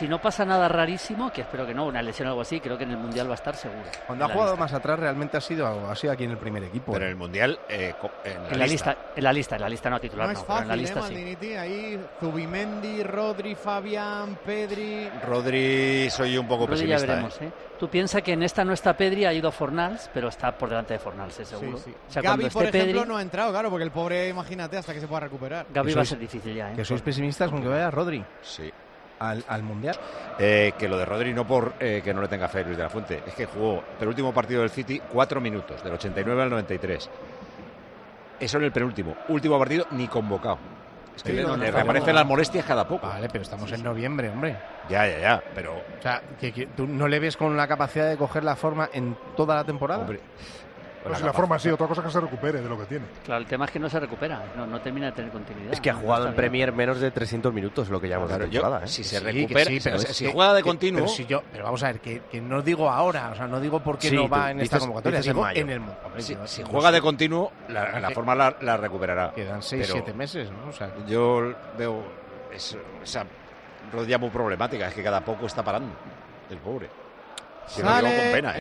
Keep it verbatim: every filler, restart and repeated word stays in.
si no pasa nada rarísimo, que espero que no, una lesión o algo así, creo que en el Mundial va a estar seguro. Cuando ha jugado lista. más atrás realmente ha sido, ha sido aquí en el primer equipo. Pero en el Mundial, eh, en, la, en la lista. lista. En la lista, en la lista no titular, no. no, Es pero fácil, en la lista ¿eh, sí. Maldini? Ahí Zubimendi, Rodri, Fabián, Pedri... Rodri soy un poco Rodri pesimista. Ya veremos, ¿eh? ¿eh? Tú piensas que en esta no está Pedri, ha ido Fornals, pero está por delante de Fornals, ¿eh? Seguro. Sí, sí. O sea, Gavi, por ejemplo, Pedri, no ha entrado, claro, porque el pobre, imagínate, hasta que se pueda recuperar. Gavi va a ser difícil ya, ¿eh? Que sois pesimistas con que vaya Rodri. Sí. Al, al Mundial. Eh, que lo de Rodri no por eh, que no le tenga fe Luis de la Fuente, es que jugó el último partido del City cuatro minutos, del ochenta y nueve al noventa y tres. Eso en el penúltimo. Último partido ni convocado. Es que sí, le, no, le no, reaparecen no. las molestias cada poco. Vale, pero estamos sí, en noviembre, hombre. Ya, ya, ya, pero... O sea, que, que tú no le ves con la capacidad de coger la forma en toda la temporada. Hombre. Pero si la forma sí, otra cosa que se recupere de lo que tiene. Claro, el tema es que no se recupera, no, no termina de tener continuidad. Es que ha jugado en Premier menos de trescientos minutos, lo que llamamos claro, de temporada. Yo, ¿eh? Si se sí, recupera, sí, pero si, si que, juega de que, continuo... Pero, si yo, pero vamos a ver, que, que no digo ahora, o sea, no digo por qué sí, no va tú, en dices, esta convocatoria, digo en, en el mundo. Si, no, si no juega sé. de continuo, la, la forma la, la recuperará. Quedan seis, siete meses, ¿no? O sea, yo veo es, esa rodilla muy problemática, es que cada poco está parando, el pobre. Si no, digo con pena, ¿eh?